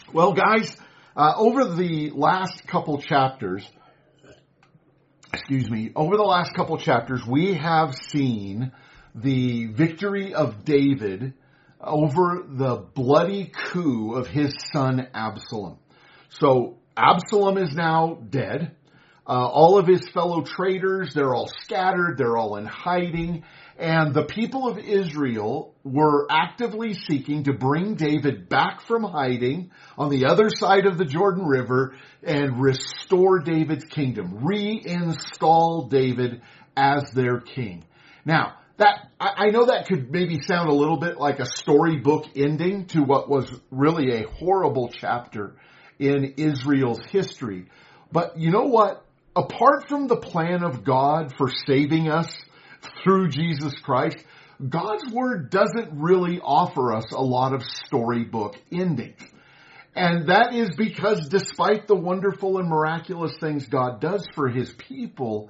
Well, guys, over the last couple chapters, we have seen the victory of David over the bloody coup of his son Absalom. So Absalom is now dead. All of his fellow traitors, they're all scattered, they're all in hiding, and the people of Israel were actively seeking to bring David back from hiding on the other side of the Jordan River and restore David's kingdom, reinstall David as their king. Now, I know that could maybe sound a little bit like a storybook ending to what was really a horrible chapter in Israel's history. But you know what? Apart from the plan of God for saving us through Jesus Christ, God's Word doesn't really offer us a lot of storybook endings. And that is because despite the wonderful and miraculous things God does for His people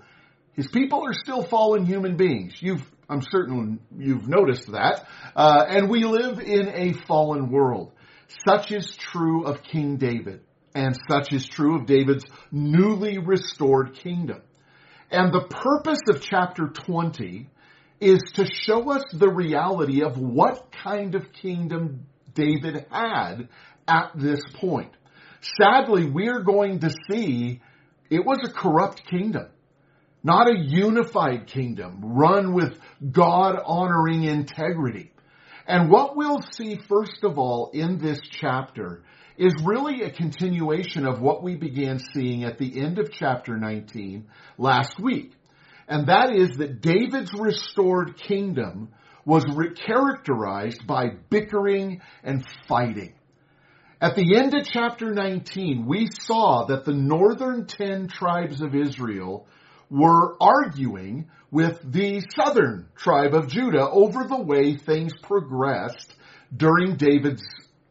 are still fallen human beings. I'm certain you've noticed that. And we live in a fallen world. Such is true of King David. And such is true of David's newly restored kingdom. And the purpose of chapter 20 is to show us the reality of what kind of kingdom David had at this point. Sadly, we're going to see it was a corrupt kingdom, not a unified kingdom run with God-honoring integrity. And what we'll see, first of all, in this chapter is really a continuation of what we began seeing at the end of chapter 19 last week. And that is that David's restored kingdom was characterized by bickering and fighting. At the end of chapter 19, we saw that the northern 10 tribes of Israel were arguing with the southern tribe of Judah over the way things progressed during David's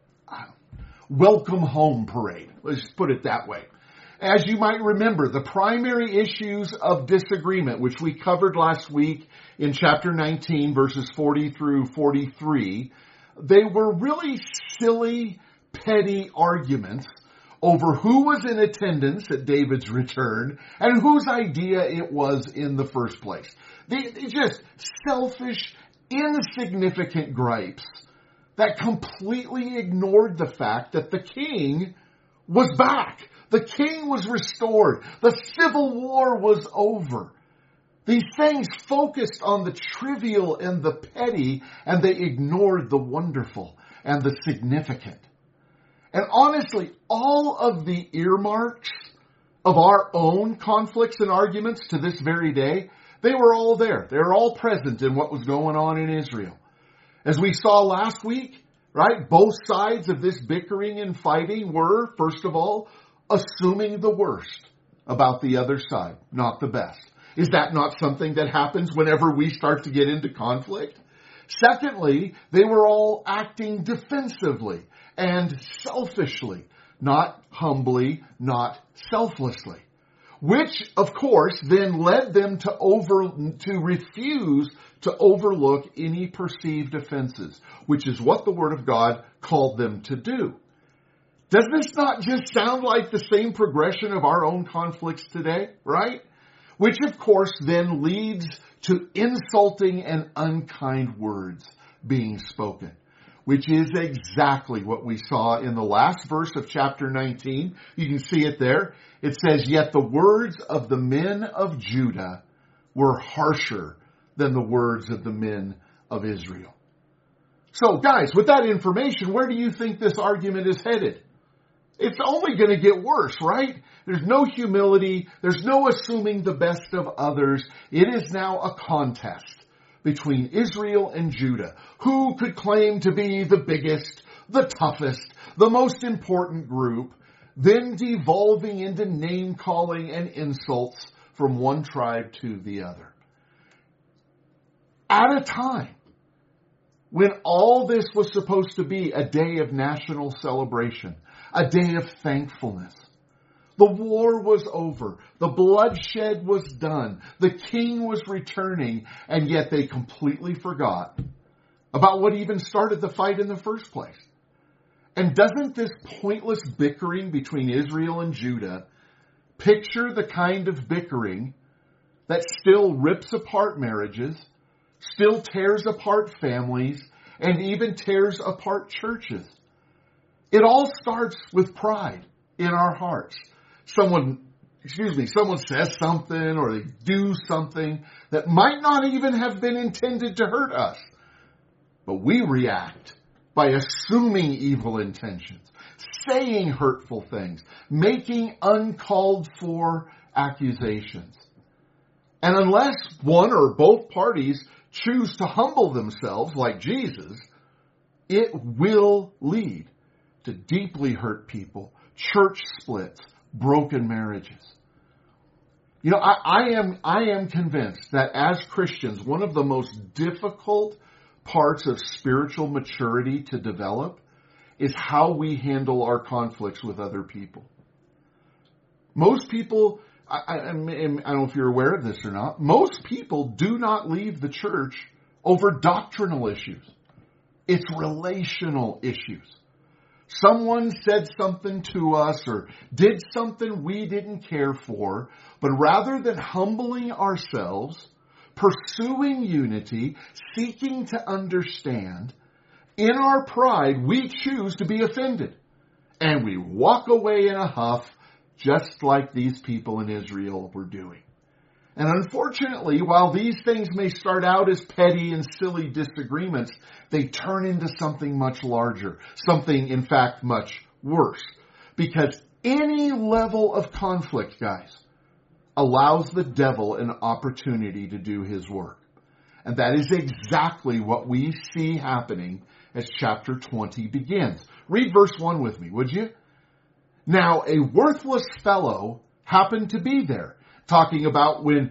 welcome home parade. Let's just put it that way. As you might remember, the primary issues of disagreement, which we covered last week in chapter 19, verses 40 through 43, they were really silly, petty arguments over who was in attendance at David's return and whose idea it was in the first place. They just selfish, insignificant gripes that completely ignored the fact that the king was back. The king was restored. The civil war was over. These things focused on the trivial and the petty, and they ignored the wonderful and the significant. And honestly, all of the earmarks of our own conflicts and arguments to this very day, they were all there. They were all present in what was going on in Israel. As we saw last week, right, both sides of this bickering and fighting were, first of all, assuming the worst about the other side, not the best. Is that not something that happens whenever we start to get into conflict? Secondly, they were all acting defensively and selfishly, not humbly, not selflessly. Which, of course, then led them to refuse to overlook any perceived offenses, which is what the Word of God called them to do. Does this not just sound like the same progression of our own conflicts today, right? Which, of course, then leads to insulting and unkind words being spoken, which is exactly what we saw in the last verse of chapter 19. You can see it there. It says, "Yet the words of the men of Judah were harsher than the words of the men of Israel." So, guys, with that information, where do you think this argument is headed? It's only going to get worse, right? There's no humility. There's no assuming the best of others. It is now a contest between Israel and Judah. Who could claim to be the biggest, the toughest, the most important group, then devolving into name-calling and insults from one tribe to the other. At a time when all this was supposed to be a day of national celebration, a day of thankfulness. The war was over. The bloodshed was done. The king was returning, and yet they completely forgot about what even started the fight in the first place. And doesn't this pointless bickering between Israel and Judah picture the kind of bickering that still rips apart marriages, still tears apart families, and even tears apart churches? It all starts with pride in our hearts. Someone says something or they do something that might not even have been intended to hurt us. But we react by assuming evil intentions, saying hurtful things, making uncalled for accusations. And unless one or both parties choose to humble themselves like Jesus, it will lead to deeply hurt people, church splits, broken marriages. You know, I am convinced that as Christians, one of the most difficult parts of spiritual maturity to develop is how we handle our conflicts with other people. Most people, I don't know if you're aware of this or not, most people do not leave the church over doctrinal issues. It's relational issues. Someone said something to us or did something we didn't care for, but rather than humbling ourselves, pursuing unity, seeking to understand, in our pride, we choose to be offended. And we walk away in a huff, just like these people in Israel were doing. And unfortunately, while these things may start out as petty and silly disagreements, they turn into something much larger, something, in fact, much worse. Because any level of conflict, guys, allows the devil an opportunity to do his work. And that is exactly what we see happening as chapter 20 begins. Read verse 1 with me, would you? Now, a worthless fellow happened to be there. Talking about when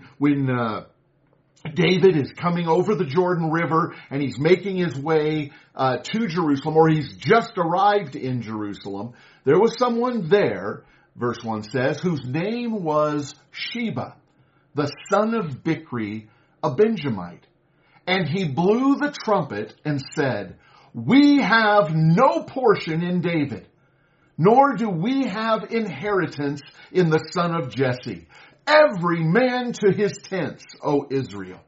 David is coming over the Jordan River and he's making his way to Jerusalem, or he's just arrived in Jerusalem. There was someone there, verse 1 says, whose name was Sheba, the son of Bichri, a Benjamite. And he blew the trumpet and said, "We have no portion in David, nor do we have inheritance in the son of Jesse. Every man to his tents, O Israel."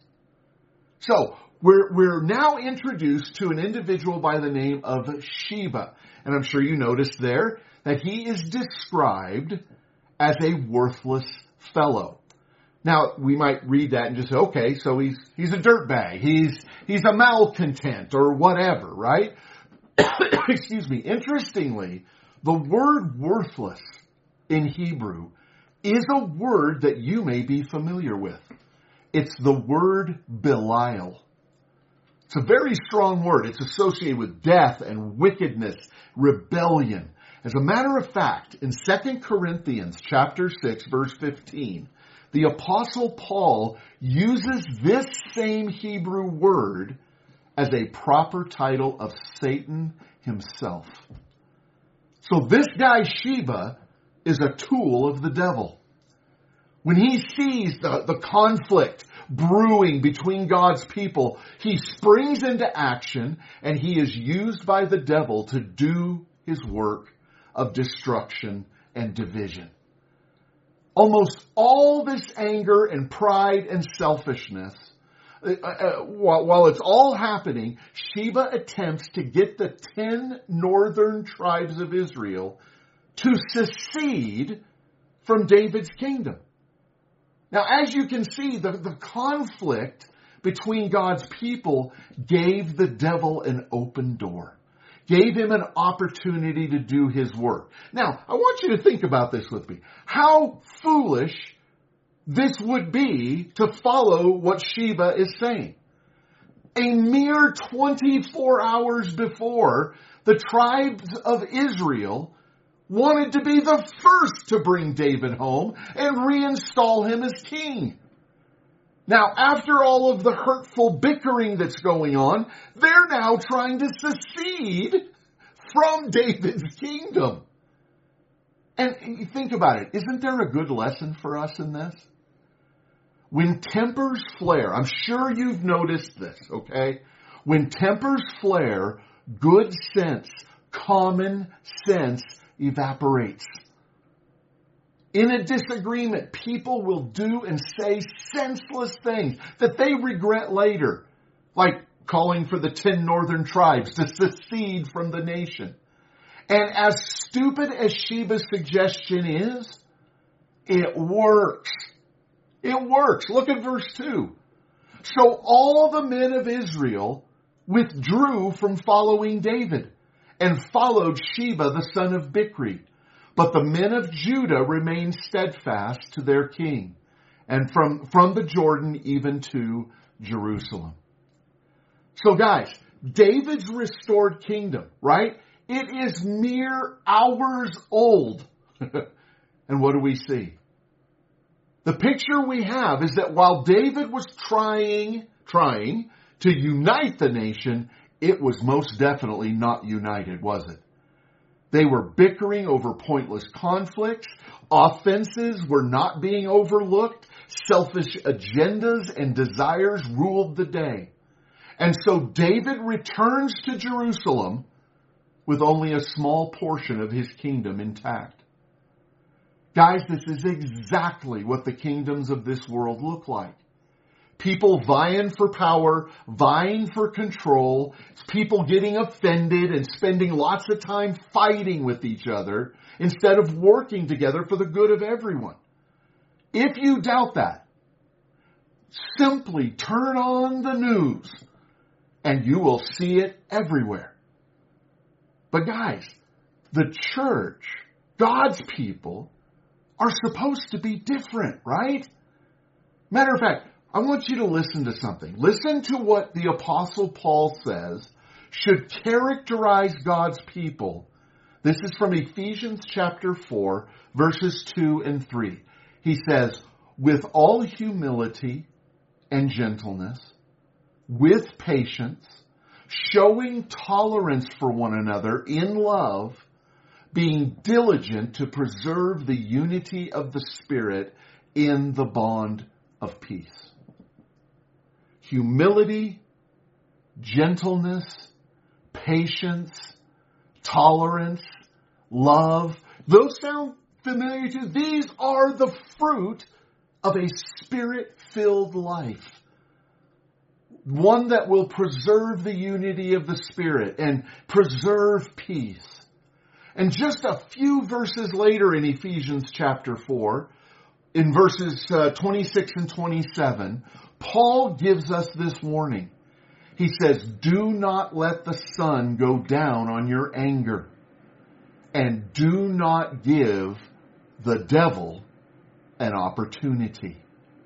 So, we're now introduced to an individual by the name of Sheba. And I'm sure you noticed there that he is described as a worthless fellow. Now, we might read that and just say, okay, so he's a dirtbag. He's a malcontent or whatever, right? Excuse me. Interestingly, the word worthless in Hebrew is a word that you may be familiar with. It's the word Belial. It's a very strong word. It's associated with death and wickedness, rebellion. As a matter of fact, in 2 Corinthians chapter 6, verse 15, the Apostle Paul uses this same Hebrew word as a proper title of Satan himself. So this guy Sheba is a tool of the devil. When he sees the conflict brewing between God's people, he springs into action and he is used by the devil to do his work of destruction and division. Almost all this anger and pride and selfishness, while it's all happening, Sheba attempts to get the 10 northern tribes of Israel to secede from David's kingdom. Now, as you can see, the conflict between God's people gave the devil an open door, gave him an opportunity to do his work. Now, I want you to think about this with me. How foolish this would be to follow what Sheba is saying. A mere 24 hours before, the tribes of Israel wanted to be the first to bring David home and reinstall him as king. Now, after all of the hurtful bickering that's going on, they're now trying to secede from David's kingdom. And you think about it, isn't there a good lesson for us in this? When tempers flare, I'm sure you've noticed this, okay? When tempers flare, good sense, common sense evaporates. In a disagreement, people will do and say senseless things that they regret later, like calling for the 10 northern tribes to secede from the nation. And as stupid as Sheba's suggestion is, it works. It works. Look at verse 2. So all the men of Israel withdrew from following David and followed Sheba the son of Bichri. But the men of Judah remained steadfast to their king, and from the Jordan even to Jerusalem. So guys, David's restored kingdom, right? It is mere hours old. And what do we see? The picture we have is that while David was trying to unite the nation, it was most definitely not united, was it? They were bickering over pointless conflicts. Offenses were not being overlooked. Selfish agendas and desires ruled the day. And so David returns to Jerusalem with only a small portion of his kingdom intact. Guys, this is exactly what the kingdoms of this world look like. People vying for power, vying for control, people getting offended and spending lots of time fighting with each other instead of working together for the good of everyone. If you doubt that, simply turn on the news and you will see it everywhere. But guys, the church, God's people, are supposed to be different, right? Matter of fact, I want you to listen to something. Listen to what the Apostle Paul says should characterize God's people. This is from Ephesians chapter 4, verses 2 and 3. He says, with all humility and gentleness, with patience, showing tolerance for one another in love, being diligent to preserve the unity of the Spirit in the bond of peace. Humility, gentleness, patience, tolerance, love. Those sound familiar to you? These are the fruit of a Spirit-filled life. One that will preserve the unity of the Spirit and preserve peace. And just a few verses later in Ephesians chapter 4, in verses 26 and 27, Paul gives us this warning. He says, do not let the sun go down on your anger, and do not give the devil an opportunity.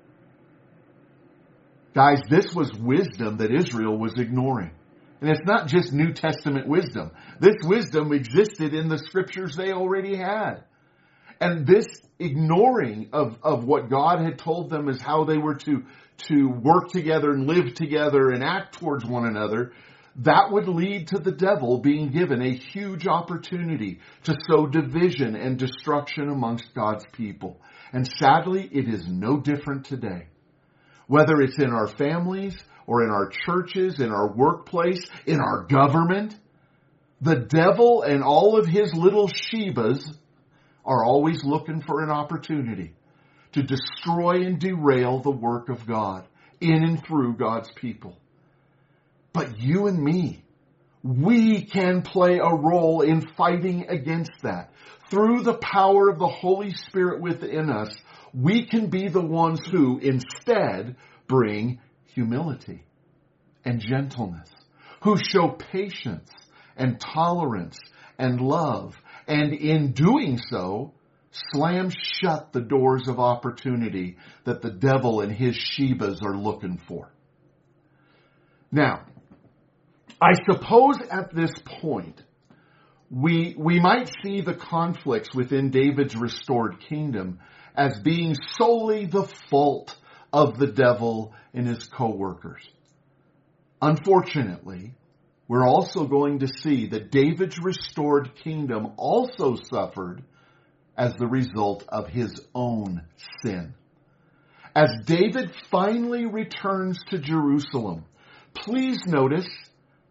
Guys, this was wisdom that Israel was ignoring. And it's not just New Testament wisdom. This wisdom existed in the scriptures they already had. And this ignoring of what God had told them is how they were to work together and live together and act towards one another, that would lead to the devil being given a huge opportunity to sow division and destruction amongst God's people. And sadly, it is no different today. Whether it's in our families or in our churches, in our workplace, in our government, the devil and all of his little Shebas are always looking for an opportunity to destroy and derail the work of God in and through God's people. But you and me, we can play a role in fighting against that. Through the power of the Holy Spirit within us, we can be the ones who instead bring humility and gentleness, who show patience and tolerance and love, and in doing so, slam shut the doors of opportunity that the devil and his Shebas are looking for. Now, I suppose at this point, we might see the conflicts within David's restored kingdom as being solely the fault of the devil and his co-workers. Unfortunately, we're also going to see that David's restored kingdom also suffered as the result of his own sin. As David finally returns to Jerusalem, please notice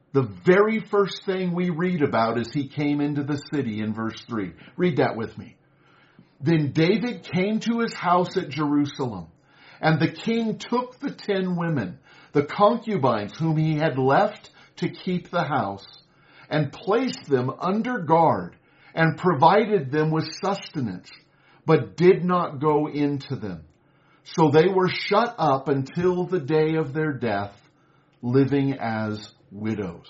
The very first thing we read about is he came into the city in verse 3. Read that with me. Then David came to his house at Jerusalem, and the king took the 10 women, the concubines whom he had left to keep the house, and placed them under guard, and provided them with sustenance, but did not go into them. So they were shut up until the day of their death, living as widows.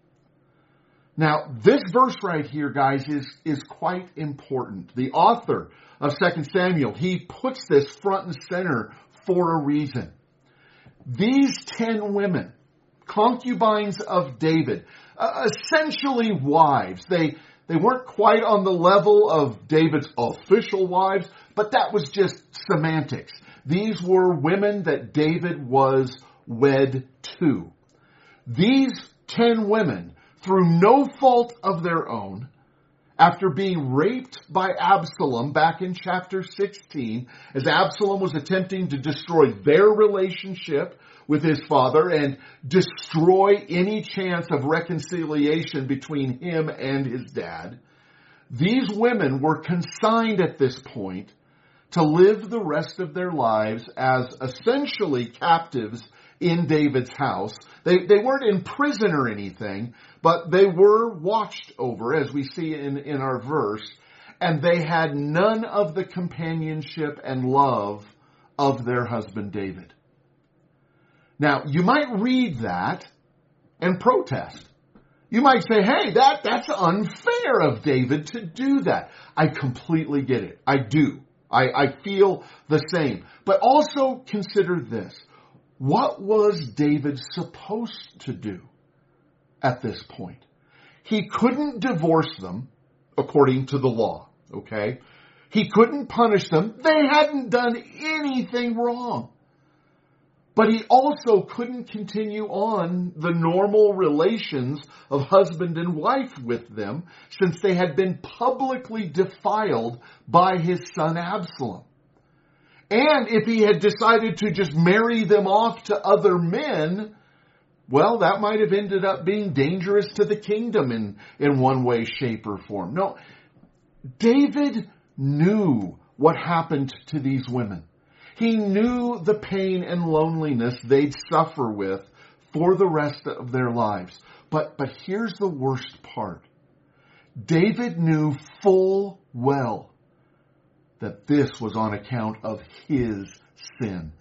Now, this verse right here, guys, is quite important. The author of 2 Samuel, he puts this front and center for a reason. These 10 women, concubines of David, essentially wives. They weren't quite on the level of David's official wives, but that was just semantics. These were women that David was wed to. These 10 women, through no fault of their own, after being raped by Absalom back in chapter 16, as Absalom was attempting to destroy their relationship with his father and destroy any chance of reconciliation between him and his dad, these women were consigned at this point to live the rest of their lives as essentially captives in David's house. They weren't in prison or anything, but they were watched over, as we see in our verse, and they had none of the companionship and love of their husband David. Now, you might read that and protest. You might say, hey, that's unfair of David to do that. I completely get it. I do. I feel the same. But also consider this. What was David supposed to do at this point? He couldn't divorce them according to the law, okay? He couldn't punish them. They hadn't done anything wrong. But he also couldn't continue on the normal relations of husband and wife with them since they had been publicly defiled by his son Absalom. And if he had decided to just marry them off to other men, well, that might have ended up being dangerous to the kingdom in one way, shape, or form. No, David knew what happened to these women. He knew the pain and loneliness they'd suffer with for the rest of their lives. But here's the worst part. David knew full well that this was on account of his sin.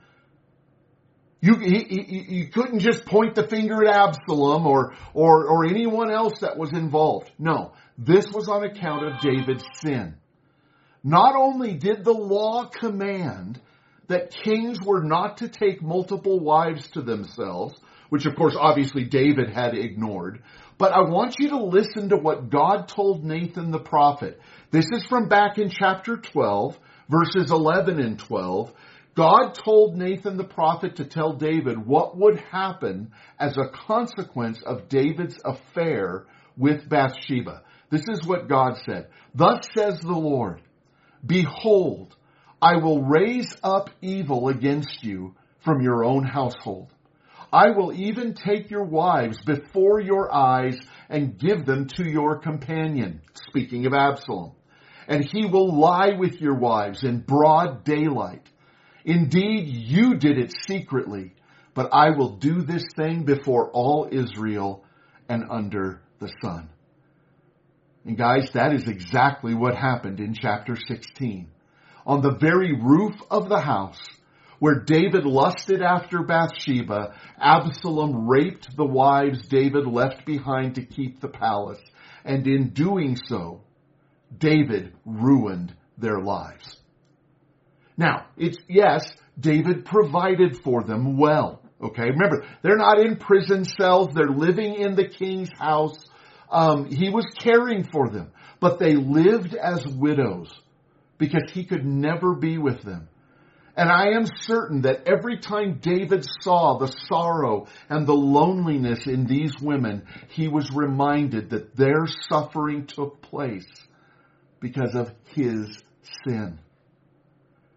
You couldn't just point the finger at Absalom or anyone else that was involved. No, this was on account of David's sin. Not only did the law command that kings were not to take multiple wives to themselves, which of course obviously David had ignored, but I want you to listen to what God told Nathan the prophet. This is from back in chapter 12, verses 11 and 12. God told Nathan the prophet to tell David what would happen as a consequence of David's affair with Bathsheba. This is what God said. Thus says the Lord, behold, I will raise up evil against you from your own household. I will even take your wives before your eyes and give them to your companion, speaking of Absalom. And he will lie with your wives in broad daylight. Indeed, you did it secretly, but I will do this thing before all Israel and under the sun. And guys, that is exactly what happened in chapter 16. On the very roof of the house, where David lusted after Bathsheba, Absalom raped the wives David left behind to keep the palace. And in doing so, David ruined their lives. Now, David provided for them well. Okay, remember, they're not in prison cells. They're living in the king's house. He was caring for them, but they lived as widows because he could never be with them. And I am certain that every time David saw the sorrow and the loneliness in these women, he was reminded that their suffering took place because of his sin.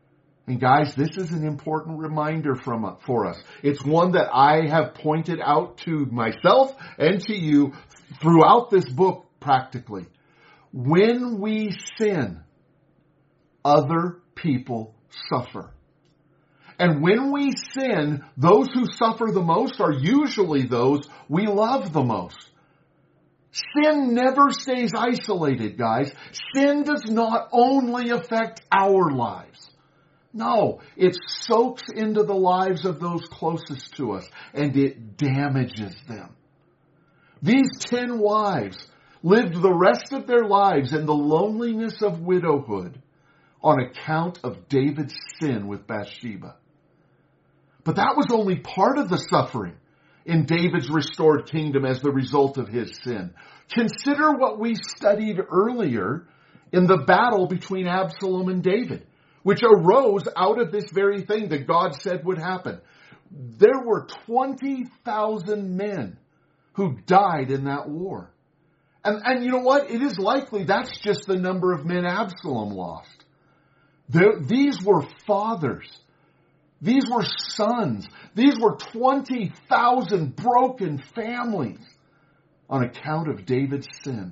And guys, this is an important reminder for us. It's one that I have pointed out to myself and to you throughout this book practically. When we sin, other people suffer. And when we sin, those who suffer the most are usually those we love the most. Sin never stays isolated, guys. Sin does not only affect our lives. No, it soaks into the lives of those closest to us, and it damages them. These 10 wives lived the rest of their lives in the loneliness of widowhood on account of David's sin with Bathsheba. But that was only part of the suffering in David's restored kingdom as the result of his sin. Consider what we studied earlier in the battle between Absalom and David, which arose out of this very thing that God said would happen. There were 20,000 men who died in that war. And you know what? It is likely that's just the number of men Absalom lost. These were fathers. These were sons. These were 20,000 broken families on account of David's sin.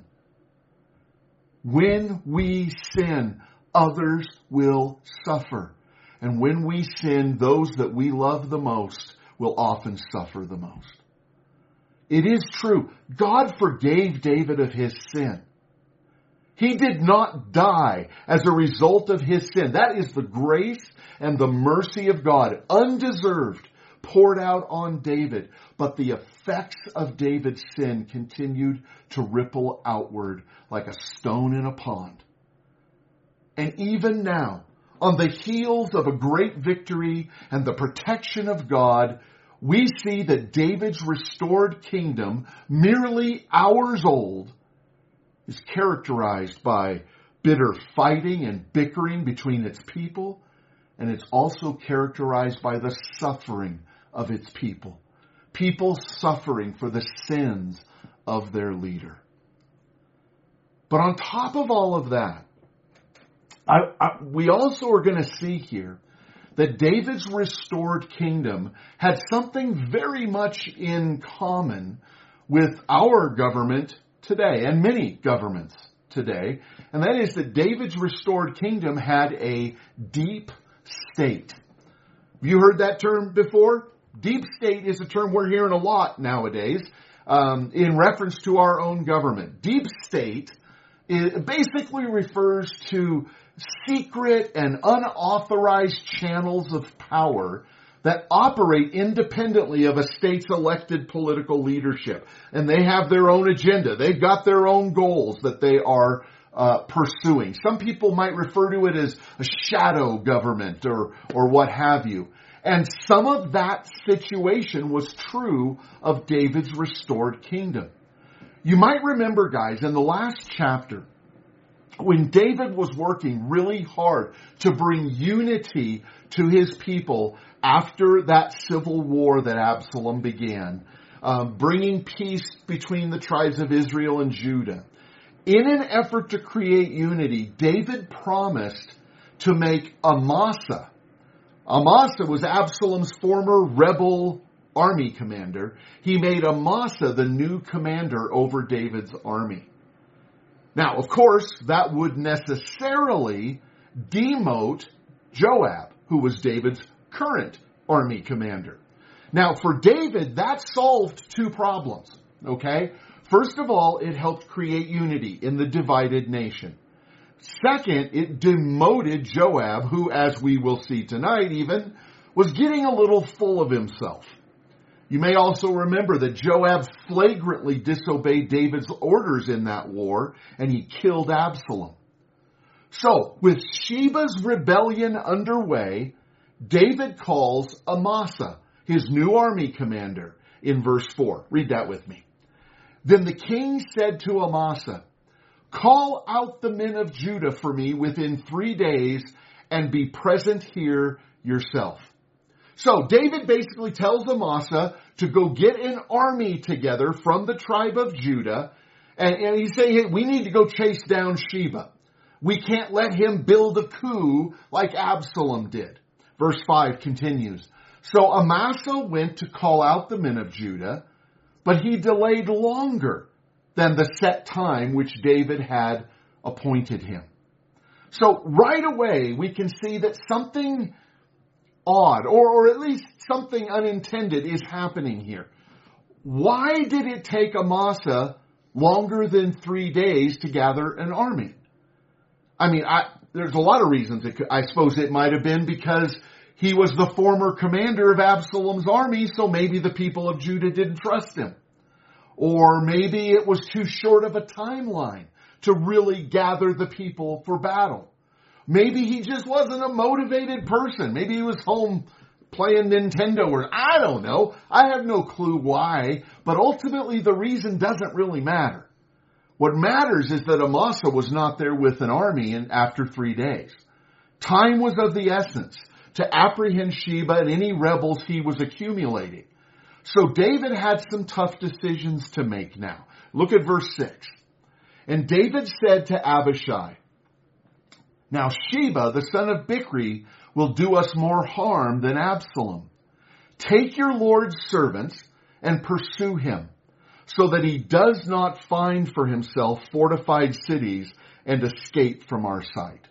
When we sin, others will suffer. And when we sin, those that we love the most will often suffer the most. It is true. God forgave David of his sin. He did not die as a result of his sin. That is the grace and the mercy of God, undeserved, poured out on David. But the effects of David's sin continued to ripple outward like a stone in a pond. And even now, on the heels of a great victory and the protection of God, we see that David's restored kingdom, merely hours old, is characterized by bitter fighting and bickering between its people, and it's also characterized by the suffering of its people. People suffering for the sins of their leader. But on top of all of that, we also are going to see here that David's restored kingdom had something very much in common with our government today and many governments today. And that is that David's restored kingdom had a deep state. Have you heard that term before? Deep state is a term we're hearing a lot nowadays in reference to our own government. Deep state basically refers to secret and unauthorized channels of power that operate independently of a state's elected political leadership. And they have their own agenda. They've got their own goals that they are pursuing. Some people might refer to it as a shadow government or what have you. And some of that situation was true of David's restored kingdom. You might remember, guys, in the last chapter, when David was working really hard to bring unity to his people after that civil war that Absalom began, bringing peace between the tribes of Israel and Judah. In an effort to create unity, David promised to make Amasa. Amasa was Absalom's former rebel army commander. He made Amasa the new commander over David's army. Now, of course, that would necessarily demote Joab, who was David's current army commander. Now, for David, that solved two problems, okay? First of all, it helped create unity in the divided nation. Second, it demoted Joab, who, as we will see tonight even, was getting a little full of himself. You may also remember that Joab flagrantly disobeyed David's orders in that war, and he killed Absalom. So, with Sheba's rebellion underway, David calls Amasa, his new army commander, in verse 4. Read that with me. Then the king said to Amasa, "Call out the men of Judah for me within 3 days and be present here yourself." So David basically tells Amasa to go get an army together from the tribe of Judah. And he's saying, hey, we need to go chase down Sheba. We can't let him build a coup like Absalom did. Verse 5 continues. So Amasa went to call out the men of Judah, but he delayed longer than the set time which David had appointed him. So right away we can see that something odd, or at least something unintended, is happening here. Why did it take Amasa longer than 3 days to gather an army? I mean, there's a lot of reasons. I suppose it might have been because he was the former commander of Absalom's army, so maybe the people of Judah didn't trust him. Or maybe it was too short of a timeline to really gather the people for battle. Maybe he just wasn't a motivated person. Maybe he was home playing Nintendo, or I don't know. I have no clue why, but ultimately the reason doesn't really matter. What matters is that Amasa was not there with an army after 3 days. Time was of the essence to apprehend Sheba and any rebels he was accumulating. So David had some tough decisions to make now. Look at verse 6. And David said to Abishai, now Sheba, the son of Bichri, will do us more harm than Absalom. Take your Lord's servants and pursue him, so that he does not find for himself fortified cities and escape from our sight.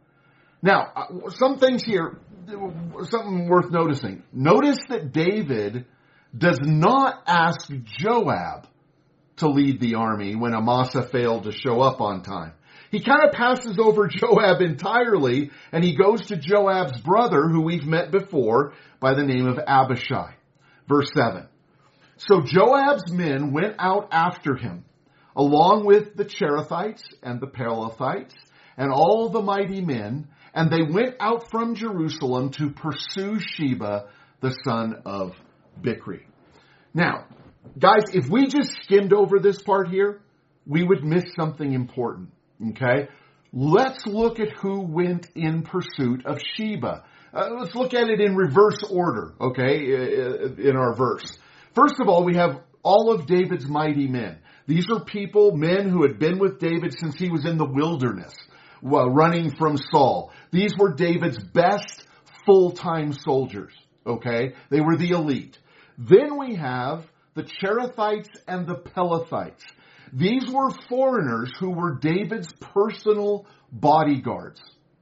Now, some things here, something worth noticing. Notice that David does not ask Joab to lead the army when Amasa failed to show up on time. He kind of passes over Joab entirely, and he goes to Joab's brother, who we've met before, by the name of Abishai. Verse 7. So Joab's men went out after him, along with the Cherethites and the Pelethites, and all the mighty men, and they went out from Jerusalem to pursue Sheba, the son of Bichri. Now, guys, if we just skimmed over this part here, we would miss something important. Okay, let's look at who went in pursuit of Sheba. Let's look at it in reverse order, okay, in our verse. First of all, we have all of David's mighty men. These are men who had been with David since he was in the wilderness, running from Saul. These were David's best full-time soldiers, okay? They were the elite. Then we have the Cherethites and the Pelethites. These were foreigners who were David's personal bodyguards.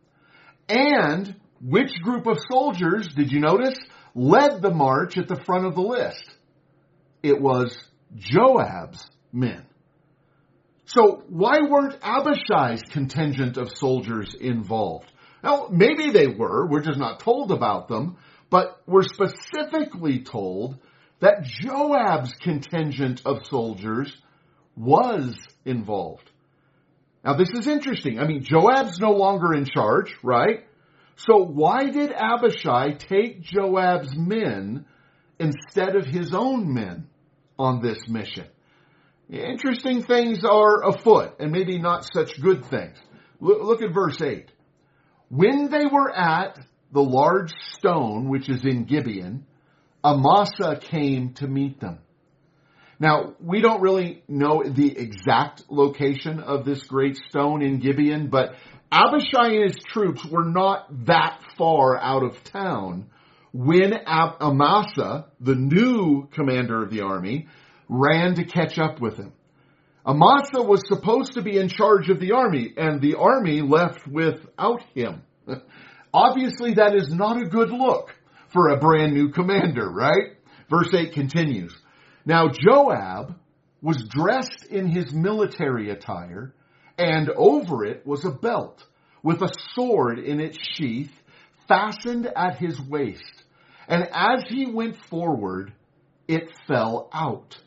And which group of soldiers, did you notice, led the march at the front of the list? It was Joab's men. So why weren't Abishai's contingent of soldiers involved? Now, maybe they were. We're just not told about them. But we're specifically told that Joab's contingent of soldiers was involved. Now, this is interesting. I mean, Joab's no longer in charge, right? So why did Abishai take Joab's men instead of his own men on this mission? Interesting things are afoot, and maybe not such good things. Look at verse 8. When they were at the large stone which is in Gibeon, Amasa came to meet them. Now, we don't really know the exact location of this great stone in Gibeon, but Abishai and his troops were not that far out of town when Amasa, the new commander of the army, ran to catch up with him. Amasa was supposed to be in charge of the army, and the army left without him. Obviously, that is not a good look for a brand new commander, right? Verse 8 continues. Now Joab was dressed in his military attire, and over it was a belt with a sword in its sheath fastened at his waist. And as he went forward, it fell out.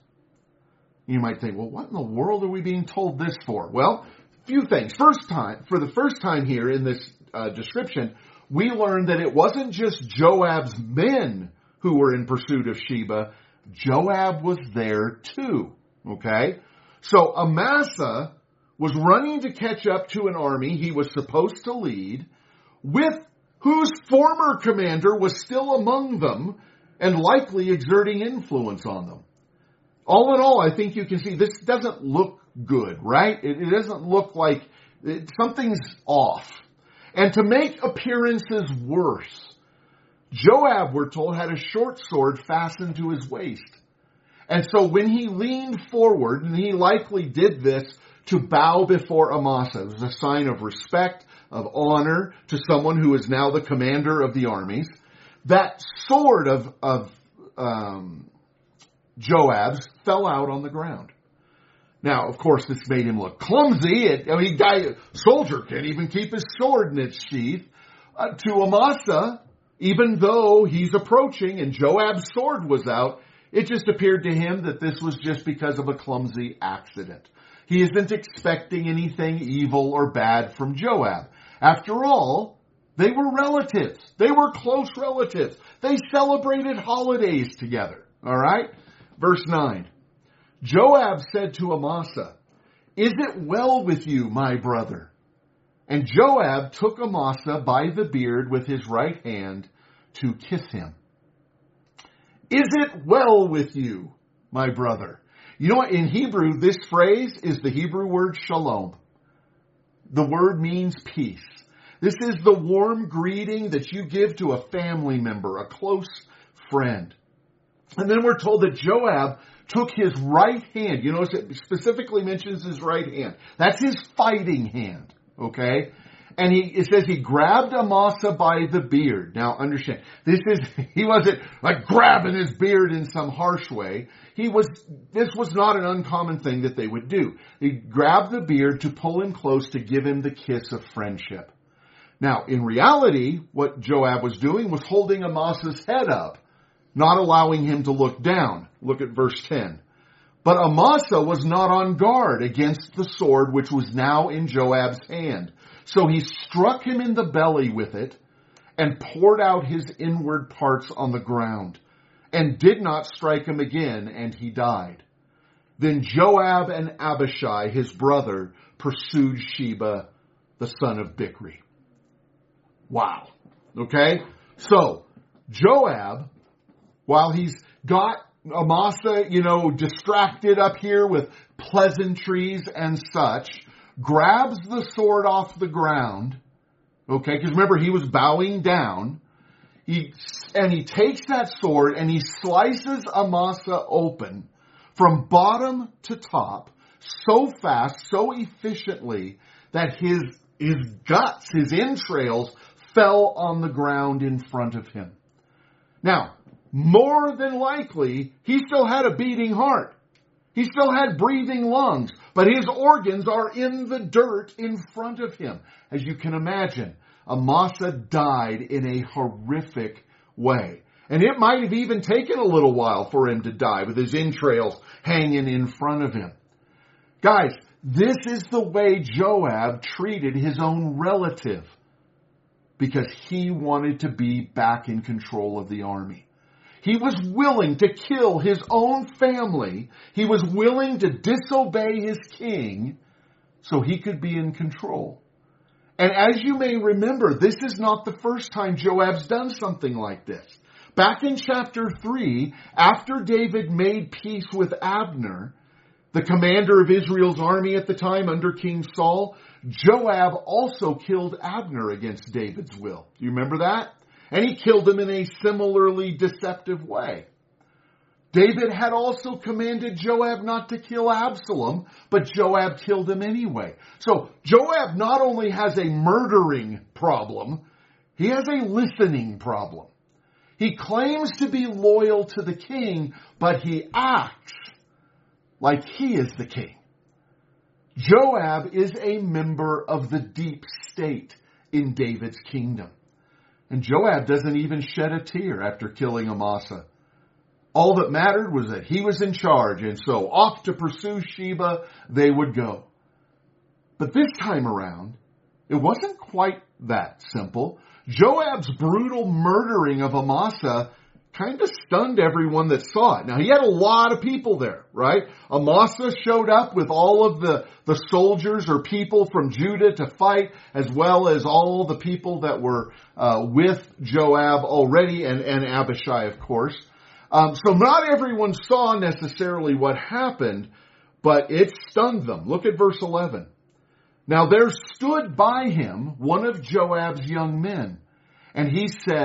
You might think, well, what in the world are we being told this for? Well, a few things. For the first time here in this description, we learn that it wasn't just Joab's men who were in pursuit of Sheba. Joab was there too, okay? So Amasa was running to catch up to an army he was supposed to lead, with whose former commander was still among them and likely exerting influence on them. All in all, I think you can see this doesn't look good, right? It doesn't look like something's off. And to make appearances worse, Joab, we're told, had a short sword fastened to his waist. And so when he leaned forward, and he likely did this to bow before Amasa, it was a sign of respect, of honor to someone who is now the commander of the armies. That sword of Joab's fell out on the ground. Now, of course, this made him look clumsy. Soldier can't even keep his sword in its sheath. To Amasa, even though he's approaching and Joab's sword was out, it just appeared to him that this was just because of a clumsy accident. He isn't expecting anything evil or bad from Joab. After all, they were relatives. They were close relatives. They celebrated holidays together. All right? Verse 9. Joab said to Amasa, "Is it well with you, my brother?" And Joab took Amasa by the beard with his right hand to kiss him. Is it well with you, my brother? You know what? In Hebrew, this phrase is the Hebrew word shalom. The word means peace. This is the warm greeting that you give to a family member, a close friend. And then we're told that Joab took his right hand. You notice it specifically mentions his right hand. That's his fighting hand. Okay? And it says he grabbed Amasa by the beard. Now understand, he wasn't like grabbing his beard in some harsh way. This was not an uncommon thing that they would do. He grabbed the beard to pull him close to give him the kiss of friendship. Now, in reality, what Joab was doing was holding Amasa's head up, not allowing him to look down. Look at verse 10. But Amasa was not on guard against the sword which was now in Joab's hand. So he struck him in the belly with it and poured out his inward parts on the ground and did not strike him again, and he died. Then Joab and Abishai, his brother, pursued Sheba, the son of Bichri. Wow. Okay? So, Joab, while he's got Amasa, distracted up here with pleasantries and such, grabs the sword off the ground, okay, because remember, he was bowing down, he takes that sword and he slices Amasa open from bottom to top so fast, so efficiently, that his guts, his entrails, fell on the ground in front of him. Now, more than likely, he still had a beating heart. He still had breathing lungs, but his organs are in the dirt in front of him. As you can imagine, Amasa died in a horrific way. And it might have even taken a little while for him to die with his entrails hanging in front of him. Guys, this is the way Joab treated his own relative because he wanted to be back in control of the army. He was willing to kill his own family. He was willing to disobey his king so he could be in control. And as you may remember, this is not the first time Joab's done something like this. Back in chapter 3, after David made peace with Abner, the commander of Israel's army at the time under King Saul, Joab also killed Abner against David's will. Do you remember that? And he killed him in a similarly deceptive way. David had also commanded Joab not to kill Absalom, but Joab killed him anyway. So Joab not only has a murdering problem, he has a listening problem. He claims to be loyal to the king, but he acts like he is the king. Joab is a member of the deep state in David's kingdom. And Joab doesn't even shed a tear after killing Amasa. All that mattered was that he was in charge, and so off to pursue Sheba they would go. But this time around, it wasn't quite that simple. Joab's brutal murdering of Amasa kind of stunned everyone that saw it. Now, he had a lot of people there, right? Amasa showed up with all of the soldiers or people from Judah to fight, as well as all the people that were with Joab already, and Abishai, of course. So not everyone saw necessarily what happened, but it stunned them. Look at verse 11. Now there stood by him one of Joab's young men, and he said,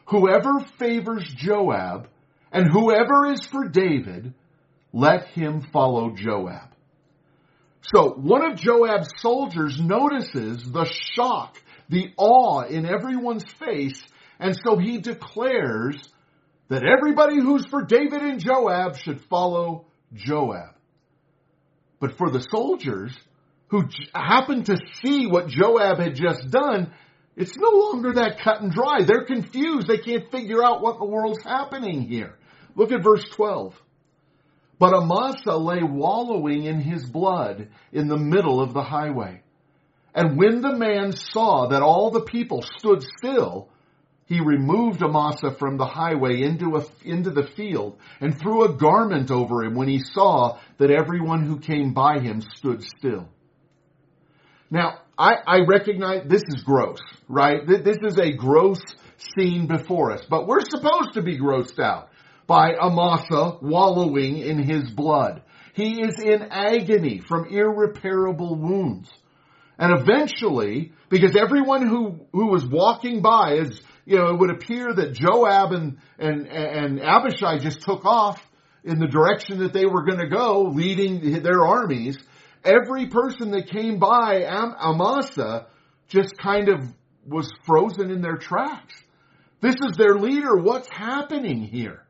Whoever favors Joab and whoever is for David, let him follow Joab. So one of Joab's soldiers notices the shock, the awe in everyone's face, and so he declares that everybody who's for David and Joab should follow Joab. But for the soldiers who happened to see what Joab had just done, it's no longer that cut and dry. They're confused. They can't figure out what in the world's happening here. Look at verse 12. But Amasa lay wallowing in his blood in the middle of the highway. And when the man saw that all the people stood still, he removed Amasa from the highway into the field and threw a garment over him when he saw that everyone who came by him stood still. Now, I recognize this is gross, right? This is a gross scene before us, but we're supposed to be grossed out by Amasa wallowing in his blood. He is in agony from irreparable wounds. And eventually, because everyone who was walking by, it would appear that Joab and Abishai just took off in the direction that they were going to go, leading their armies. Every person that came by Amasa just kind of was frozen in their tracks. This is their leader. What's happening here?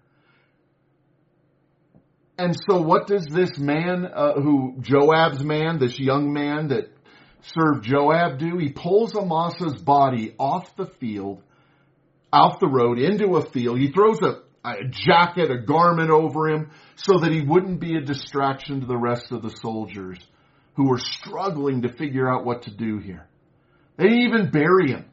And so what does this man, Joab's man, this young man that served Joab do? He pulls Amasa's body off the field, off the road, into a field. He throws a jacket, a garment over him so that he wouldn't be a distraction to the rest of the soldiers who were struggling to figure out what to do here. They didn't even bury him.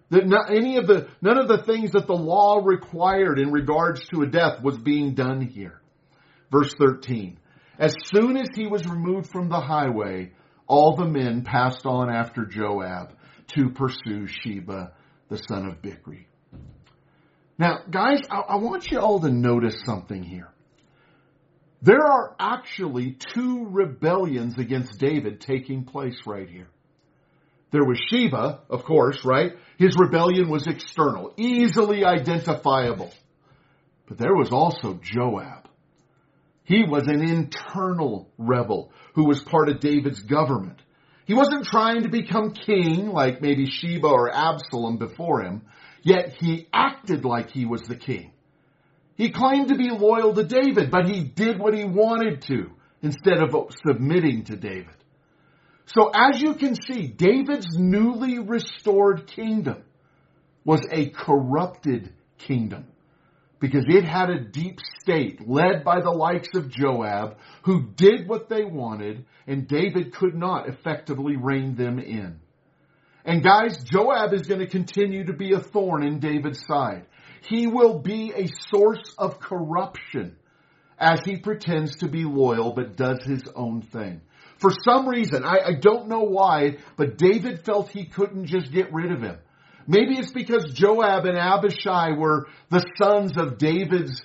None of the things that the law required in regards to a death was being done here. Verse 13. As soon as he was removed from the highway, all the men passed on after Joab to pursue Sheba, the son of Bichri. Now, guys, I want you all to notice something here. There are actually two rebellions against David taking place right here. There was Sheba, of course, right? His rebellion was external, easily identifiable. But there was also Joab. He was an internal rebel who was part of David's government. He wasn't trying to become king like maybe Sheba or Absalom before him, yet he acted like he was the king. He claimed to be loyal to David, but he did what he wanted to instead of submitting to David. So as you can see, David's newly restored kingdom was a corrupted kingdom because it had a deep state led by the likes of Joab who did what they wanted, and David could not effectively rein them in. And guys, Joab is going to continue to be a thorn in David's side. He will be a source of corruption as he pretends to be loyal but does his own thing. For some reason, I don't know why, but David felt he couldn't just get rid of him. Maybe it's because Joab and Abishai were the sons of David's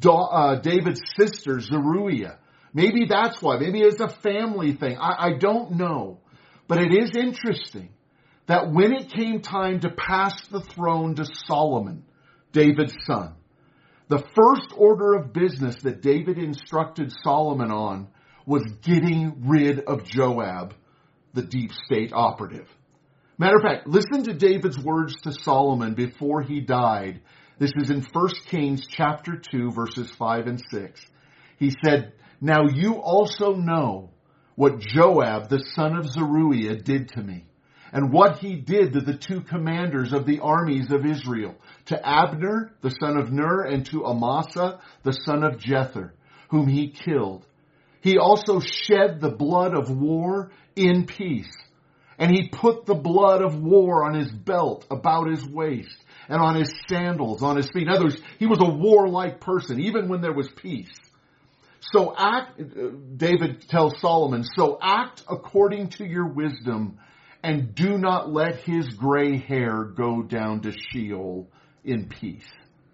sister, Zeruiah. Maybe that's why. Maybe it's a family thing. I don't know. But it is interesting that when it came time to pass the throne to Solomon, David's son, the first order of business that David instructed Solomon on was getting rid of Joab, the deep state operative. Matter of fact, listen to David's words to Solomon before he died. This is in 1 Kings chapter 2, verses 5 and 6. He said, "Now you also know what Joab, the son of Zeruiah, did to me, and what he did to the two commanders of the armies of Israel, to Abner, the son of Ner, and to Amasa, the son of Jether, whom he killed. He also shed the blood of war in peace. And he put the blood of war on his belt about his waist and on his sandals, on his feet." In other words, he was a warlike person, even when there was peace. So David tells Solomon, "So act according to your wisdom and do not let his gray hair go down to Sheol in peace."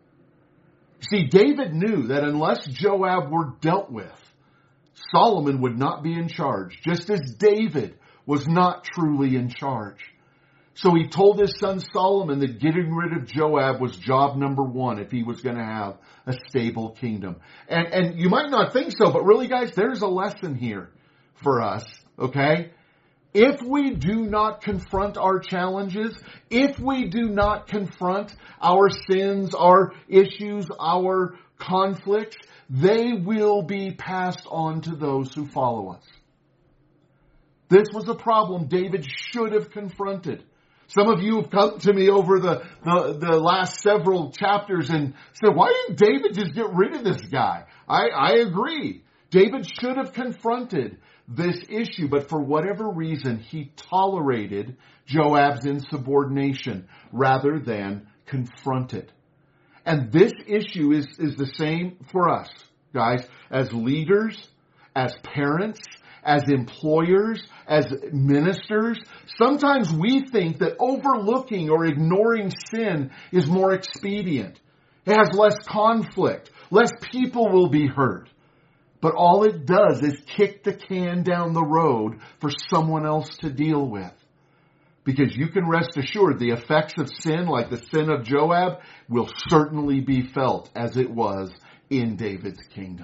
See, David knew that unless Joab were dealt with, Solomon would not be in charge, just as David was not truly in charge. So he told his son Solomon that getting rid of Joab was job number one if he was going to have a stable kingdom. And you might not think so, but really, guys, there's a lesson here for us, okay? If we do not confront our challenges, if we do not confront our sins, our issues, our conflicts, they will be passed on to those who follow us. This was a problem David should have confronted. Some of you have come to me over the last several chapters and said, why didn't David just get rid of this guy? I agree. David should have confronted this issue, but for whatever reason, he tolerated Joab's insubordination rather than confront it. And this issue is the same for us, guys, as leaders, as parents, as employers, as ministers. Sometimes we think that overlooking or ignoring sin is more expedient. It has less conflict. Less people will be hurt. But all it does is kick the can down the road for someone else to deal with. Because you can rest assured the effects of sin, like the sin of Joab, will certainly be felt as it was in David's kingdom.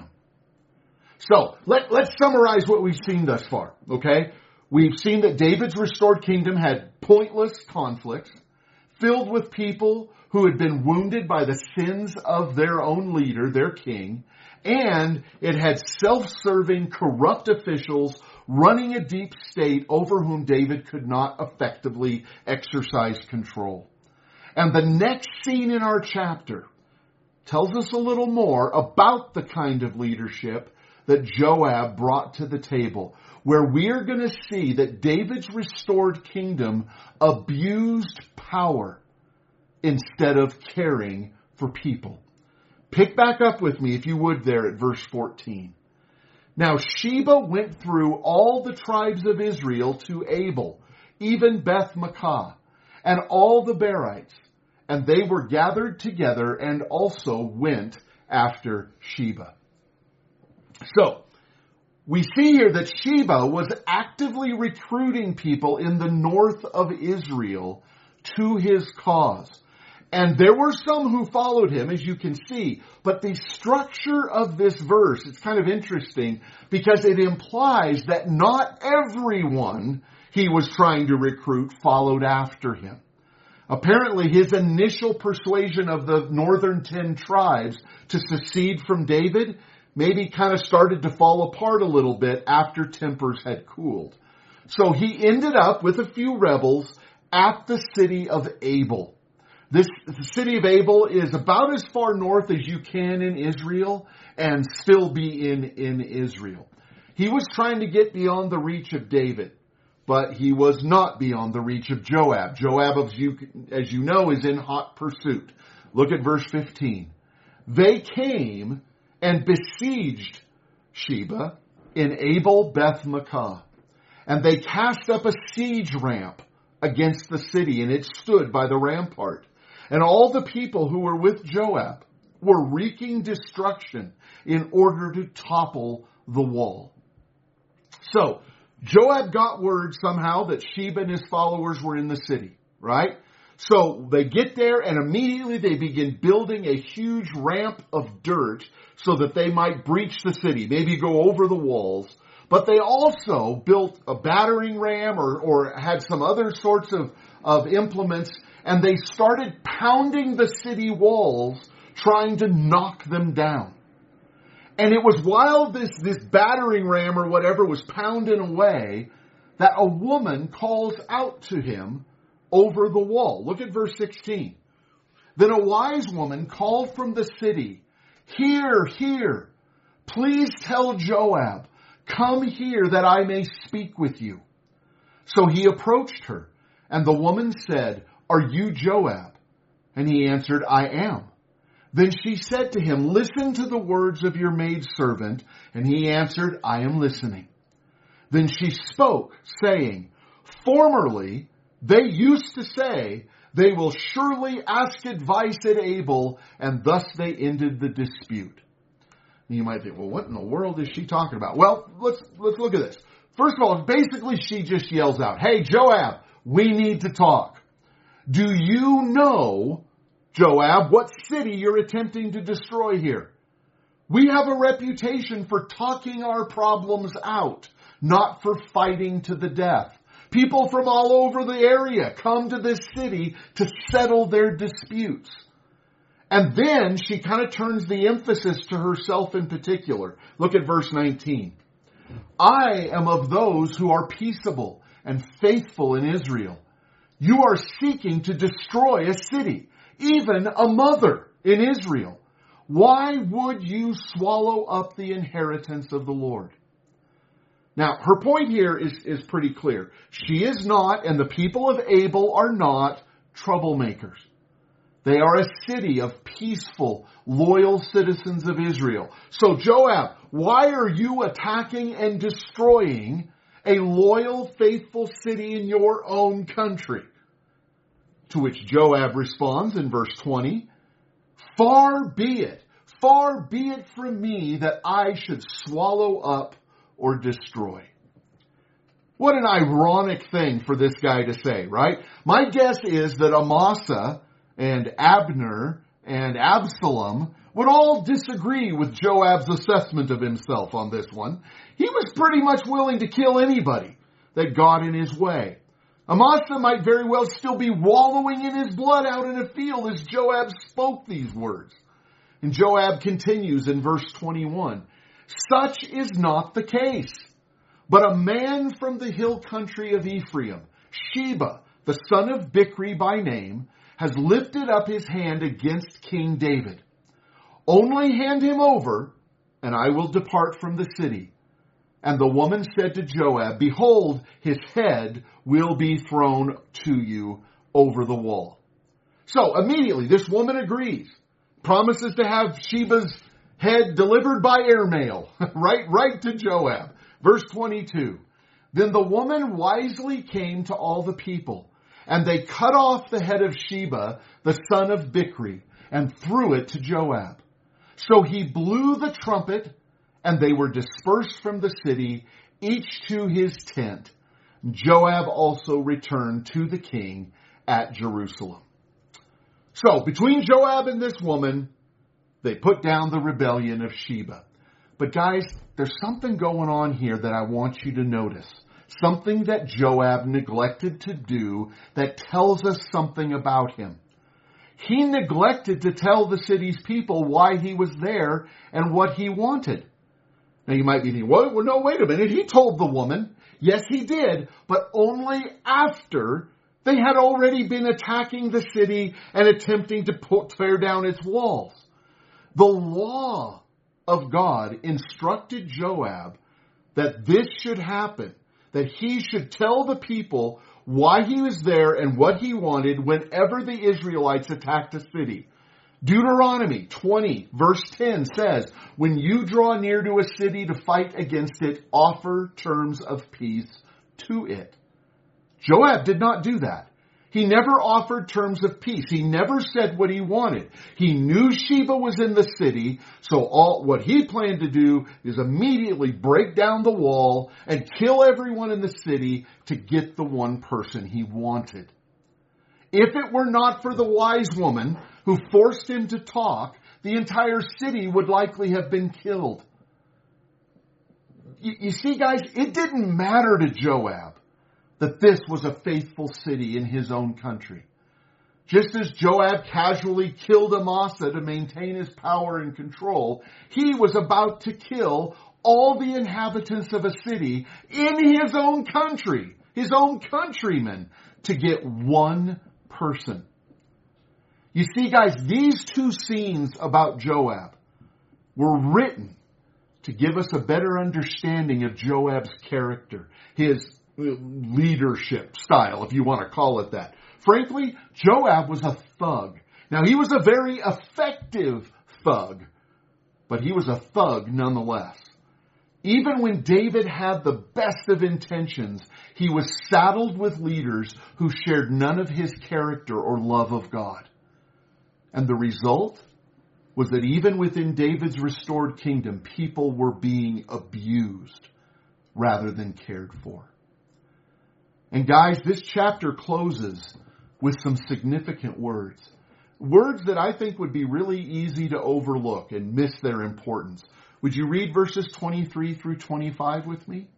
So, let's summarize what we've seen thus far, okay? We've seen that David's restored kingdom had pointless conflicts, filled with people who had been wounded by the sins of their own leader, their king, and it had self-serving, corrupt officials running a deep state over whom David could not effectively exercise control. And the next scene in our chapter tells us a little more about the kind of leadership that Joab brought to the table, where we are going to see that David's restored kingdom abused power instead of caring for people. Pick back up with me, if you would, there at verse 14. Now Sheba went through all the tribes of Israel to Abel, even Beth-Makkah, and all the Berites, and they were gathered together and also went after Sheba. So, we see here that Sheba was actively recruiting people in the north of Israel to his cause. And there were some who followed him, as you can see. But the structure of this verse, it's kind of interesting because it implies that not everyone he was trying to recruit followed after him. Apparently, his initial persuasion of the northern 10 tribes to secede from David maybe kind of started to fall apart a little bit after tempers had cooled. So he ended up with a few rebels at the city of Abel. The city of Abel is about as far north as you can in Israel and still be in Israel. He was trying to get beyond the reach of David, but he was not beyond the reach of Joab. Joab, as you know, is in hot pursuit. Look at verse 15. They came and besieged Sheba in Abel Beth-Makkah. And they cast up a siege ramp against the city, and it stood by the rampart. And all the people who were with Joab were wreaking destruction in order to topple the wall. So, Joab got word somehow that Sheba and his followers were in the city, right? So they get there and immediately they begin building a huge ramp of dirt so that they might breach the city, maybe go over the walls. But they also built a battering ram or had some other sorts of implements, and they started pounding the city walls, trying to knock them down. And it was while this battering ram or whatever was pounding away that a woman calls out to him over the wall. Look at verse 16. Then a wise woman called from the city, "Hear, hear, please tell Joab, come here that I may speak with you." So he approached her, and the woman said, "Are you Joab?" And he answered, "I am." Then she said to him, "Listen to the words of your maidservant." And he answered, "I am listening." Then she spoke, saying, "Formerly they used to say, 'They will surely ask advice at Abel,' and thus they ended the dispute." And you might think, well, what in the world is she talking about? Well, let's look at this. First of all, basically she just yells out, "Hey, Joab, we need to talk." Do you know, Joab, what city you're attempting to destroy here? We have a reputation for talking our problems out, not for fighting to the death. People from all over the area come to this city to settle their disputes. And then she kind of turns the emphasis to herself in particular. Look at verse 19. I am of those who are peaceable and faithful in Israel. You are seeking to destroy a city, even a mother in Israel. Why would you swallow up the inheritance of the Lord? Now, her point here is pretty clear. She is not, and the people of Abel are not, troublemakers. They are a city of peaceful, loyal citizens of Israel. So Joab, why are you attacking and destroying a loyal, faithful city in your own country? To which Joab responds in verse 20, far be it from me that I should swallow up or destroy. What an ironic thing for this guy to say, right? My guess is that Amasa and Abner and Absalom would all disagree with Joab's assessment of himself on this one. He was pretty much willing to kill anybody that got in his way. Amasa might very well still be wallowing in his blood out in a field as Joab spoke these words. And Joab continues in verse 21. Such is not the case, but a man from the hill country of Ephraim, Sheba, the son of Bichri by name, has lifted up his hand against King David. Only hand him over, and I will depart from the city. And the woman said to Joab, behold, his head will be thrown to you over the wall. So immediately this woman agrees, promises to have Sheba's head delivered by airmail, right to Joab. Verse 22, then the woman wisely came to all the people, and they cut off the head of Sheba, the son of Bichri, and threw it to Joab. So he blew the trumpet, and they were dispersed from the city, each to his tent. Joab also returned to the king at Jerusalem. So, between Joab and this woman, they put down the rebellion of Sheba. But guys, there's something going on here that I want you to notice. Something that Joab neglected to do that tells us something about him. He neglected to tell the city's people why he was there and what he wanted. Now you might be thinking, well, no, wait a minute. He told the woman. Yes, he did, but only after they had already been attacking the city and attempting to tear down its walls. The law of God instructed Joab that this should happen, that he should tell the people why he was there and what he wanted whenever the Israelites attacked a city. Deuteronomy 20 verse 10 says, when you draw near to a city to fight against it, offer terms of peace to it. Joab did not do that. He never offered terms of peace. He never said what he wanted. He knew Sheba was in the city, so what he planned to do is immediately break down the wall and kill everyone in the city to get the one person he wanted. If it were not for the wise woman who forced him to talk, the entire city would likely have been killed. You see, guys, it didn't matter to Joab that this was a faithful city in his own country. Just as Joab casually killed Amasa to maintain his power and control, he was about to kill all the inhabitants of a city in his own country, his own countrymen, to get one person. You see, guys, these two scenes about Joab were written to give us a better understanding of Joab's character, his leadership style, if you want to call it that. Frankly, Joab was a thug. Now, he was a very effective thug, but he was a thug nonetheless. Even when David had the best of intentions, he was saddled with leaders who shared none of his character or love of God. And the result was that even within David's restored kingdom, people were being abused rather than cared for. And guys, this chapter closes with some significant words. Words that I think would be really easy to overlook and miss their importance. Would you read verses 23 through 25 with me?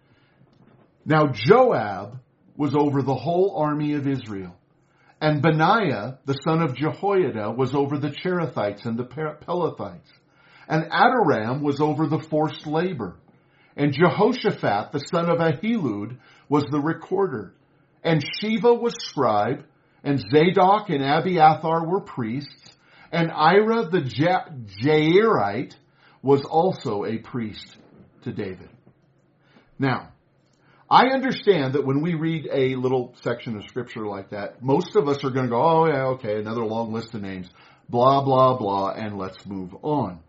Now Joab was over the whole army of Israel, and Benaiah, the son of Jehoiada, was over the Cherethites and the Pelethites, and Adoram was over the forced labor, and Jehoshaphat, the son of Ahilud, was the recorder, and Sheva was scribe, and Zadok and Abiathar were priests, and Ira the Jairite was also a priest to David. Now, I understand that when we read a little section of scripture like that, most of us are going to go, oh yeah, okay, another long list of names, blah, blah, blah, and let's move on.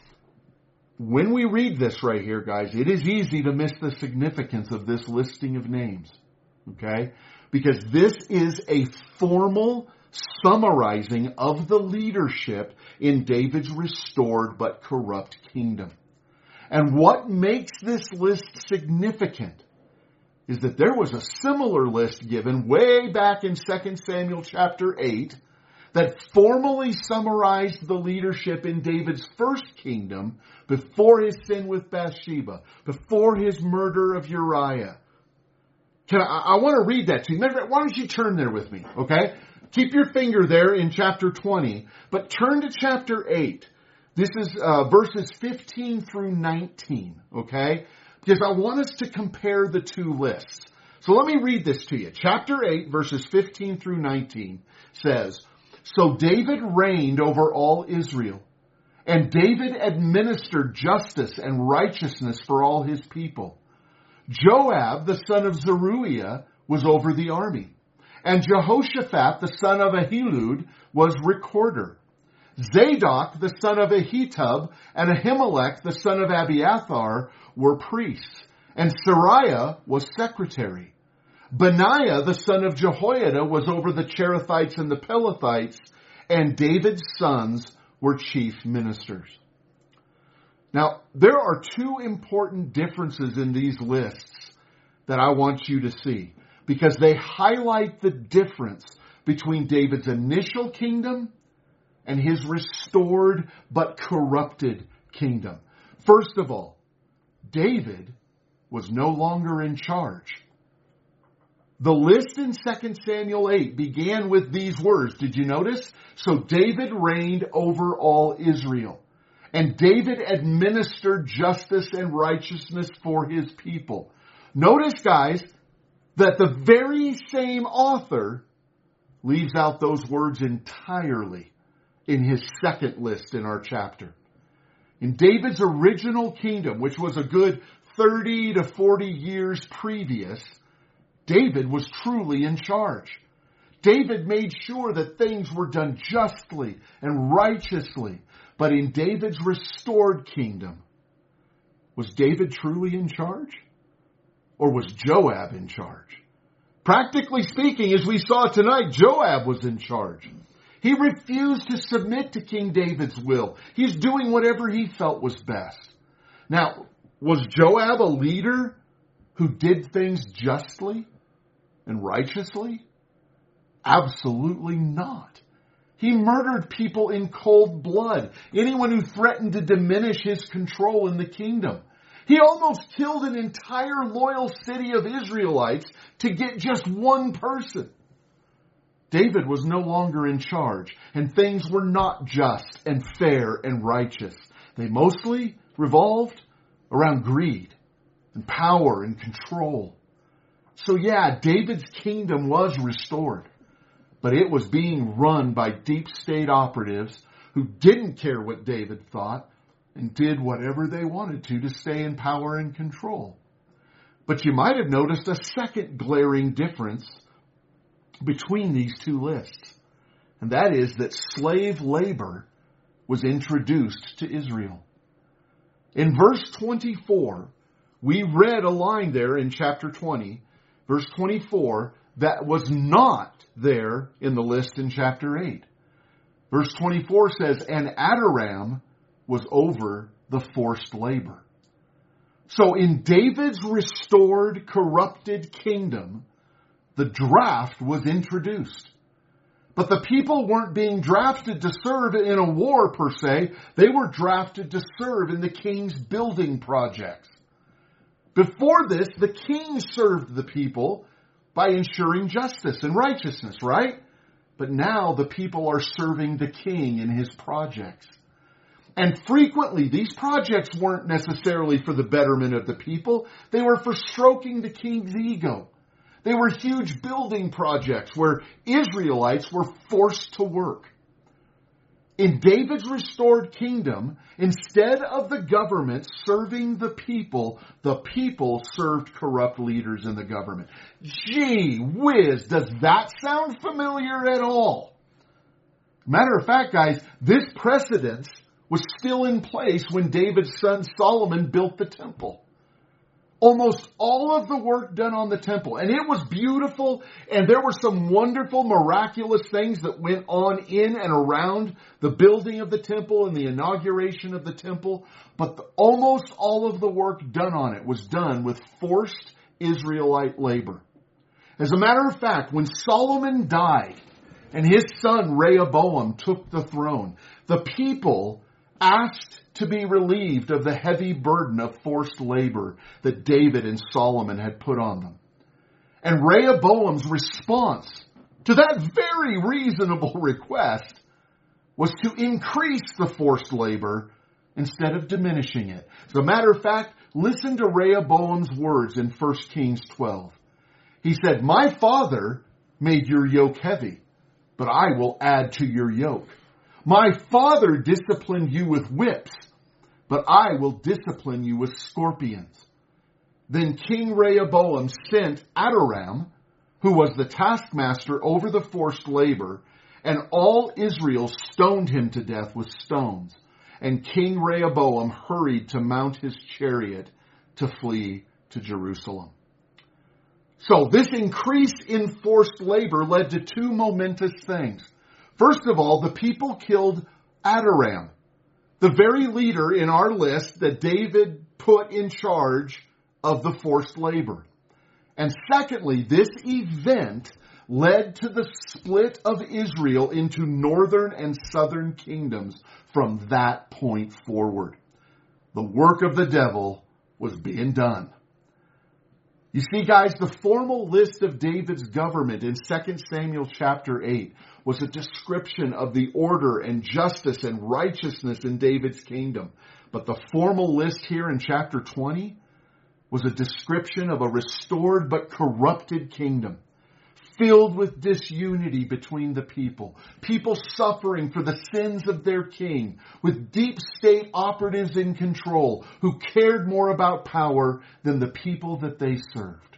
When we read this right here, guys, it is easy to miss the significance of this listing of names, okay? Because this is a formal summarizing of the leadership in David's restored but corrupt kingdom. And what makes this list significant is that there was a similar list given way back in 2 Samuel chapter 8 that formally summarized the leadership in David's first kingdom before his sin with Bathsheba, before his murder of Uriah. I want to read that to you. Why don't you turn there with me, okay? Keep your finger there in chapter 20, but turn to chapter 8. This is verses 15 through 19, okay? Because I want us to compare the two lists. So let me read this to you. Chapter 8, verses 15 through 19 says, So David reigned over all Israel, and David administered justice and righteousness for all his people. Joab, the son of Zeruiah, was over the army, and Jehoshaphat, the son of Ahilud, was recorder. Zadok, the son of Ahitub, and Ahimelech, the son of Abiathar, were priests, and Sariah was secretary. Benaiah, the son of Jehoiada, was over the Cherethites and the Pelethites, and David's sons were chief ministers. Now, there are two important differences in these lists that I want you to see, because they highlight the difference between David's initial kingdom and his restored but corrupted kingdom. First of all, David was no longer in charge. The list in 2 Samuel 8 began with these words. Did you notice? So David reigned over all Israel, and David administered justice and righteousness for his people. Notice, guys, that the very same author leaves out those words entirely in his second list in our chapter. In David's original kingdom, which was a good 30 to 40 years previous, David was truly in charge. David made sure that things were done justly and righteously. But in David's restored kingdom, was David truly in charge? Or was Joab in charge? Practically speaking, as we saw tonight, Joab was in charge. He refused to submit to King David's will. He's doing whatever he felt was best. Now, was Joab a leader who did things justly and righteously? Absolutely not. He murdered people in cold blood. Anyone who threatened to diminish his control in the kingdom. He almost killed an entire loyal city of Israelites to get just one person. David was no longer in charge, and things were not just and fair and righteous. They mostly revolved around greed and power and control. So yeah, David's kingdom was restored, but it was being run by deep state operatives who didn't care what David thought and did whatever they wanted to stay in power and control. But you might have noticed a second glaring difference between these two lists, and that is that slave labor was introduced to Israel. In verse 24, we read a line there in chapter 20, verse 24, that was not there in the list in chapter 8. Verse 24 says, and Adoram was over the forced labor. So in David's restored, corrupted kingdom, the draft was introduced. But the people weren't being drafted to serve in a war per se. They were drafted to serve in the king's building projects. Before this, the king served the people by ensuring justice and righteousness, right? But now the people are serving the king in his projects. And frequently, these projects weren't necessarily for the betterment of the people. They were for stroking the king's ego. They were huge building projects where Israelites were forced to work. In David's restored kingdom, instead of the government serving the people served corrupt leaders in the government. Gee whiz, does that sound familiar at all? Matter of fact, guys, this precedence was still in place when David's son Solomon built the temple. Almost all of the work done on the temple. And it was beautiful, and there were some wonderful, miraculous things that went on in and around the building of the temple and the inauguration of the temple. But almost all of the work done on it was done with forced Israelite labor. As a matter of fact, when Solomon died and his son Rehoboam took the throne, the people asked to be relieved of the heavy burden of forced labor that David and Solomon had put on them. And Rehoboam's response to that very reasonable request was to increase the forced labor instead of diminishing it. As a matter of fact, listen to Rehoboam's words in 1 Kings 12. He said, "My father made your yoke heavy, but I will add to your yoke. My father disciplined you with whips, but I will discipline you with scorpions." Then King Rehoboam sent Adoram, who was the taskmaster over the forced labor, and all Israel stoned him to death with stones. And King Rehoboam hurried to mount his chariot to flee to Jerusalem. So this increase in forced labor led to two momentous things. First of all, the people killed Adoram, the very leader in our list that David put in charge of the forced labor. And secondly, this event led to the split of Israel into northern and southern kingdoms from that point forward. The work of the devil was being done. You see, guys, the formal list of David's government in 2 Samuel chapter 8 was a description of the order and justice and righteousness in David's kingdom. But the formal list here in chapter 20 was a description of a restored but corrupted kingdom, filled with disunity between the people, people suffering for the sins of their king, with deep state operatives in control who cared more about power than the people that they served.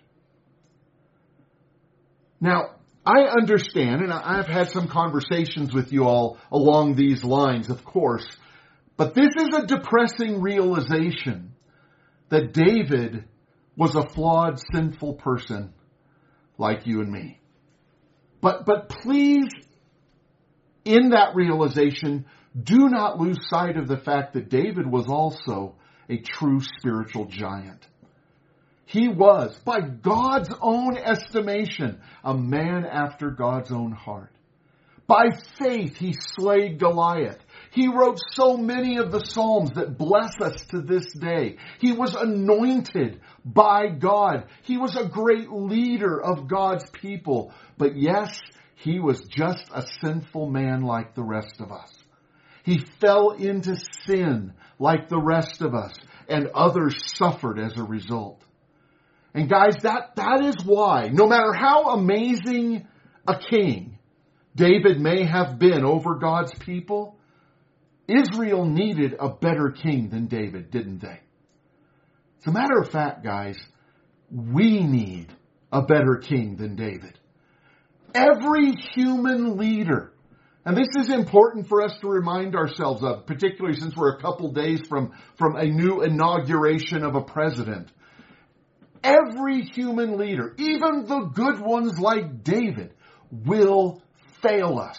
Now, I understand, and I've had some conversations with you all along these lines, of course, but this is a depressing realization that David was a flawed, sinful person like you and me. But please, in that realization, do not lose sight of the fact that David was also a true spiritual giant. He was, by God's own estimation, a man after God's own heart. By faith, he slayed Goliath. He wrote so many of the Psalms that bless us to this day. He was anointed by God. He was a great leader of God's people. But yes, he was just a sinful man like the rest of us. He fell into sin like the rest of us, and others suffered as a result. And guys, that is why, no matter how amazing a king David may have been over God's people, Israel needed a better king than David, didn't they? As a matter of fact, guys, we need a better king than David. Every human leader, and this is important for us to remind ourselves of, particularly since we're a couple days from a new inauguration of a president. Every human leader, even the good ones like David, will fail us.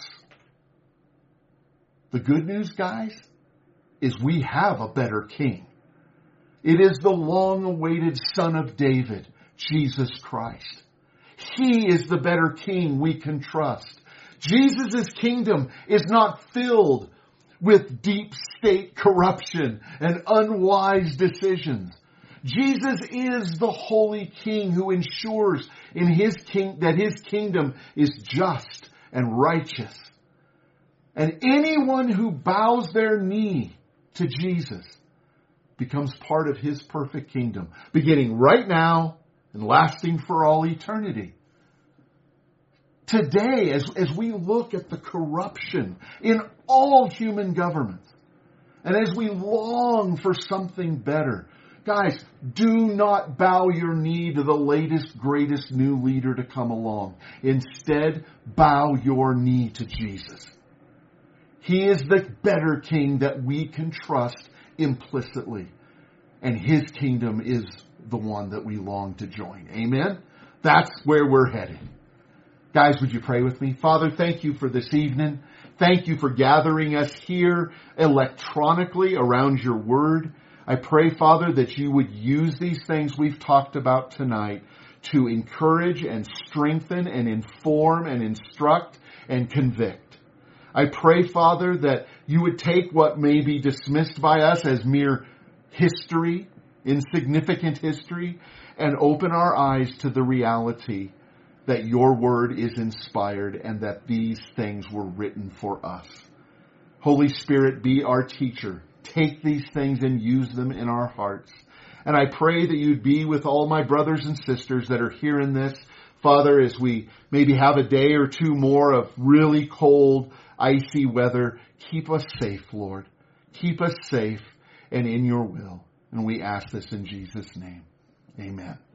The good news, guys, is we have a better king. It is the long-awaited Son of David, Jesus Christ. He is the better king we can trust. Jesus' kingdom is not filled with deep state corruption and unwise decisions. Jesus is the Holy King who ensures that His kingdom is just and righteous. And anyone who bows their knee to Jesus becomes part of His perfect kingdom, beginning right now and lasting for all eternity. Today, as we look at the corruption in all human governments, and as we long for something better, guys, do not bow your knee to the latest, greatest new leader to come along. Instead, bow your knee to Jesus. He is the better king that we can trust implicitly. And His kingdom is the one that we long to join. Amen? That's where we're headed. Guys, would you pray with me? Father, thank you for this evening. Thank you for gathering us here electronically around your word. I pray, Father, that you would use these things we've talked about tonight to encourage and strengthen and inform and instruct and convict. I pray, Father, that you would take what may be dismissed by us as mere history, insignificant history, and open our eyes to the reality that your word is inspired and that these things were written for us. Holy Spirit, be our teacher. Take these things and use them in our hearts. And I pray that you'd be with all my brothers and sisters that are hearing this. Father, as we maybe have a day or two more of really cold, icy weather, keep us safe, Lord. Keep us safe and in your will. And we ask this in Jesus' name. Amen.